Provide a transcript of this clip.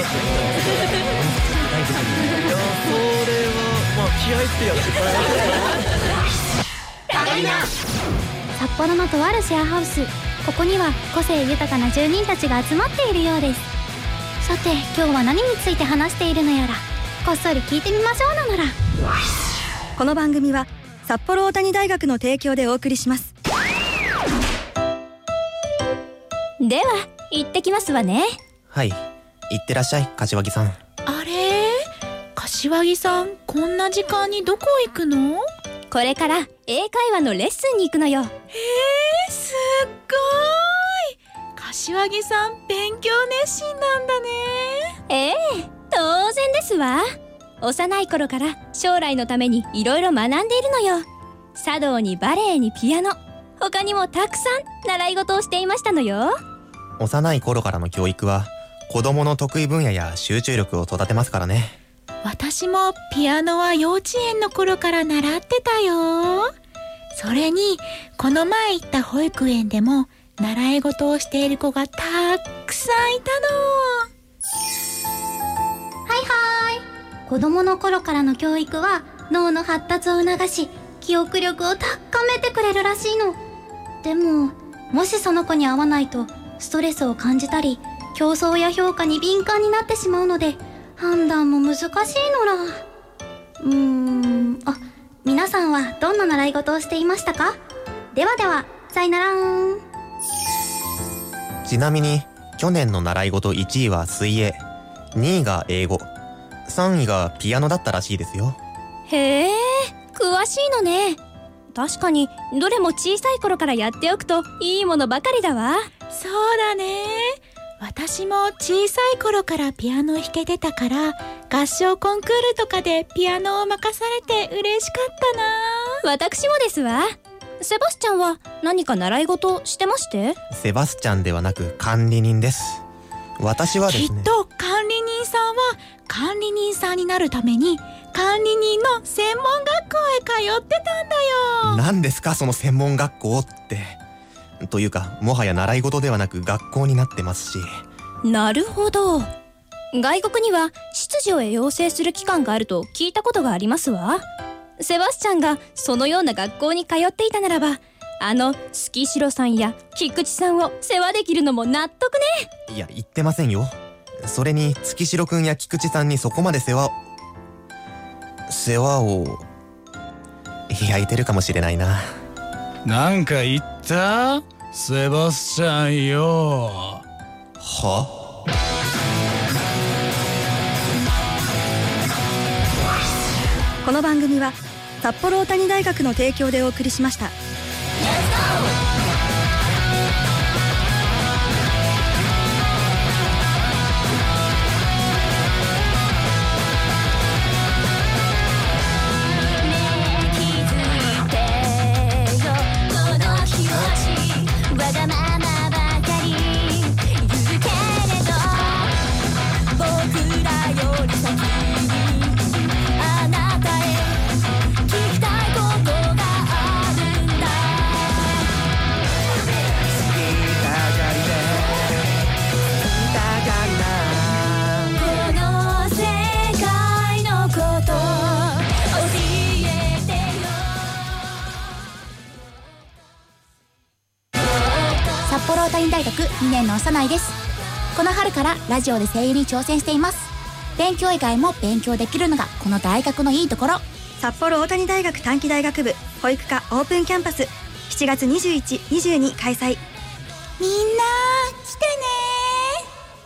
まあ気合ってやつ札幌のとあるシェアハウス、ここには個性豊かな住人たちが集まっているようです。さて今日は何について話しているのやら、こっそり聞いてみましょうなのら。 この番組は札幌大谷大学の提供でお送りします。 では行ってきますわね。 はい、行ってらっしゃい柏木さん。 あれ、柏木さん、こんな時間にどこ行くの？ これから英会話のレッスンに行くのよ。 すっごい。柏木さん、勉強熱心なんだね。 当然ですわ。幼い頃から将来のためにいろいろ学んでいるのよ。茶道にバレエにピアノ、他にもたくさん習い事をしていましたのよ。 幼い頃からの教育は子供の得意分野や集中力を育てますからね。 私もピアノは幼稚園の頃から習ってたよ。それにこの前行った保育園でも習い事をしている子がたくさんいたの。 子供の頃からの教育は脳の発達を促し、記憶力を高めてくれるらしいの。でももしその子に合わないとストレスを感じたり、競争や評価に敏感になってしまうので、判断も難しいのら。皆さんはどんな習い事をしていましたか？ではでは、さよならーん。 ちなみに去年の習い事1位は水泳、2位が英語、3位がピアノだったらしいですよ。 へえ、詳しいのね。確かにどれも小さい頃からやっておくといいものばかりだわ。 そうだね。私も小さい頃からピアノ弾けてたから、合唱コンクールとかでピアノを任されて嬉しかったな。 私もですわ。セバスチャンは何か習い事してまして？ セバスチャンではなく管理人です。私はですね、 きっと管理人さんは管理人さんになるために管理人の専門学校へ通ってたんだよ。 何ですかその専門学校って。というかもはや習い事ではなく学校になってますし。 なるほど。外国には執事を養成する機関があると聞いたことがありますわ。セバスチャンがそのような学校に通っていたならば、月城さんや菊池さんを世話できるのも納得ね。 いや言ってませんよ。それに月城くんや菊池さんにそこまで世話を焼いてるかもしれないな。 なんか言った？セバスチャンよ。 は？ この番組は札幌大谷大学の提供でお送りしました。 札幌大谷大学2年の幼いです。この春からラジオで声優に挑戦しています。勉強以外も勉強できるのがこの大学のいいところ。 札幌大谷大学短期大学部保育科オープンキャンパス7月21、22開催。 みんな来てね。